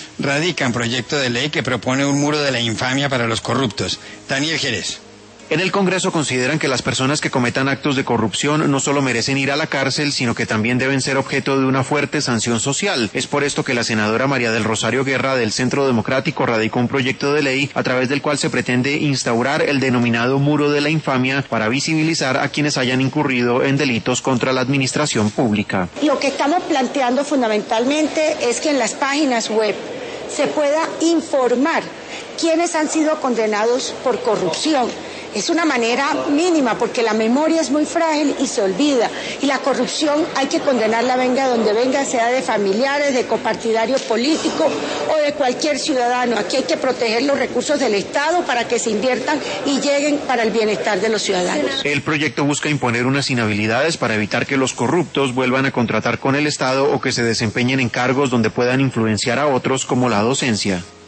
radican proyecto de ley que propone un muro de la infamia para los corruptos. Daniel Jerez. En el Congreso consideran que las personas que cometan actos de corrupción no solo merecen ir a la cárcel, sino que también deben ser objeto de una fuerte sanción social. Es por esto que la senadora María del Rosario Guerra del Centro Democrático radicó un proyecto de ley a través del cual se pretende instaurar el denominado muro de la infamia para visibilizar a quienes hayan incurrido en delitos contra la administración pública. Lo que estamos planteando fundamentalmente es que en las páginas web se pueda informar quiénes han sido condenados por corrupción. Es una manera mínima porque la memoria es muy frágil y se olvida. Y la corrupción hay que condenarla venga donde venga, sea de familiares, de copartidarios políticos o de cualquier ciudadano. Aquí hay que proteger los recursos del Estado para que se inviertan y lleguen para el bienestar de los ciudadanos. El proyecto busca imponer unas inhabilidades para evitar que los corruptos vuelvan a contratar con el Estado o que se desempeñen en cargos donde puedan influenciar a otros como la docencia.